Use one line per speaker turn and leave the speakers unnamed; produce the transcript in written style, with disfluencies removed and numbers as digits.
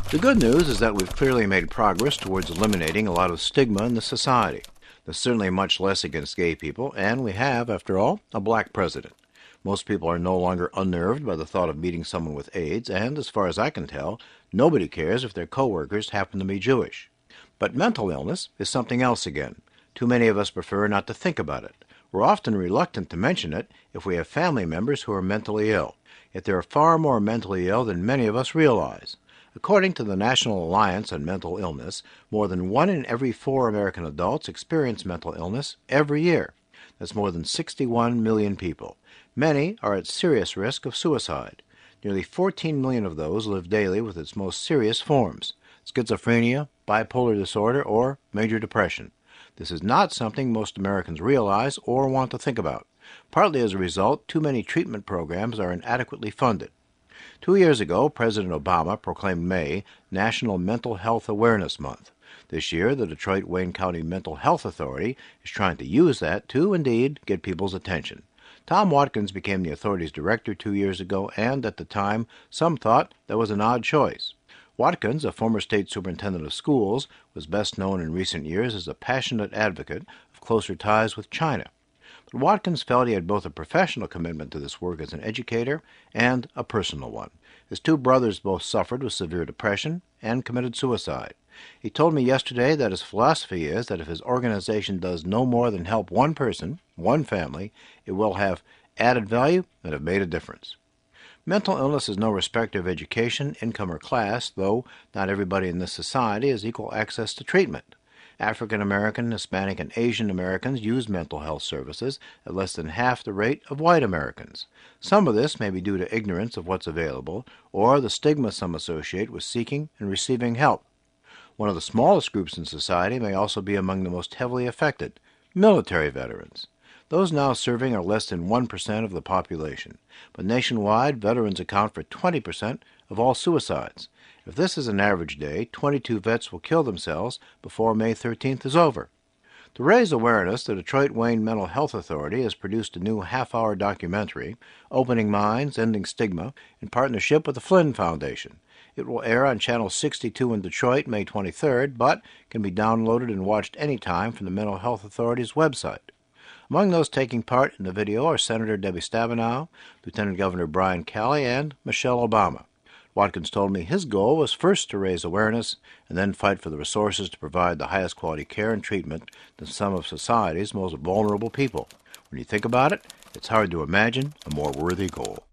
The good news is that we've clearly made progress towards eliminating a lot of stigma in the society. There's certainly much less against gay people, and we have, after all, a black president. Most people are no longer unnerved by the thought of meeting someone with AIDS, and as far as I can tell, nobody cares if their coworkers happen to be Jewish. But mental illness is something else again. Too many of us prefer not to think about it. We're often reluctant to mention it if we have family members who are mentally ill. Yet there are far more mentally ill than many of us realize. According to the National Alliance on Mental Illness, more than 1 in every 4 American adults experience mental illness every year. That's more than 61 million people. Many are at serious risk of suicide. Nearly 14 million of those live daily with its most serious forms: schizophrenia, bipolar disorder, or major depression. This is not something most Americans realize or want to think about. Partly as a result, too many treatment programs are inadequately funded. 2 years ago, President Obama proclaimed May National Mental Health Awareness Month. This year, the Detroit-Wayne County Mental Health Authority is trying to use that to, indeed, get people's attention. Tom Watkins became the authority's director 2 years ago, and at the time, some thought that was an odd choice. Watkins, a former state superintendent of schools, was best known in recent years as a passionate advocate of closer ties with China. But Watkins felt he had both a professional commitment to this work as an educator and a personal one. His 2 brothers both suffered with severe depression and committed suicide. He told me yesterday that his philosophy is that if his organization does no more than help one person, one family, it will have added value and have made a difference. Mental illness is no respecter of education, income, or class, though not everybody in this society has equal access to treatment. African American, Hispanic, and Asian Americans use mental health services at less than half the rate of white Americans. Some of this may be due to ignorance of what's available, or the stigma some associate with seeking and receiving help. One of the smallest groups in society may also be among the most heavily affected: military veterans. Those now serving are less than 1% of the population, but nationwide, veterans account for 20% of all suicides. If this is an average day, 22 vets will kill themselves before May 13th is over. To raise awareness, the Detroit-Wayne Mental Health Authority has produced a new half-hour documentary, Opening Minds, Ending Stigma, in partnership with the Flynn Foundation. It will air on Channel 62 in Detroit May 23rd, but can be downloaded and watched anytime from the Mental Health Authority's website. Among those taking part in the video are Senator Debbie Stabenow, Lieutenant Governor Brian Calley, and Michelle Obama. Watkins told me his goal was first to raise awareness and then fight for the resources to provide the highest quality care and treatment to some of society's most vulnerable people. When you think about it, it's hard to imagine a more worthy goal.